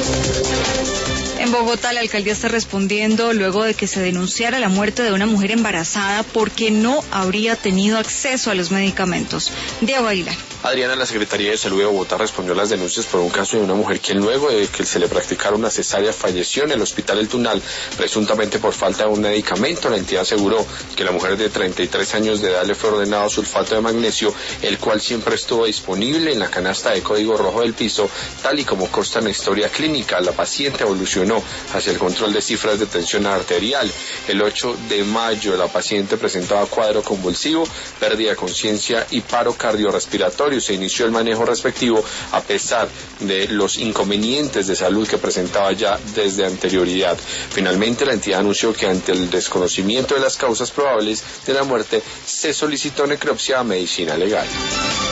En Bogotá, la alcaldía está respondiendo luego de que se denunciara la muerte de una mujer embarazada porque no habría tenido acceso a los medicamentos. Diego Aguilar. Adriana, la Secretaría de Salud de Bogotá respondió a las denuncias por un caso de una mujer quien luego de que se le practicara una cesárea falleció en el Hospital El Tunal, presuntamente por falta de un medicamento. La entidad aseguró que la mujer de 33 años de edad le fue ordenado sulfato de magnesio, el cual siempre estuvo disponible en la canasta de código rojo del piso, tal y como consta en la historia clínica. La paciente evolucionó hacia el control de cifras de tensión arterial. El 8 de mayo la paciente presentaba cuadro convulsivo, pérdida de conciencia y paro cardiorrespiratorio. Se inició el manejo respectivo a pesar de los inconvenientes de salud que presentaba ya desde anterioridad. Finalmente, la entidad anunció que ante el desconocimiento de las causas probables de la muerte se solicitó necropsia a medicina legal.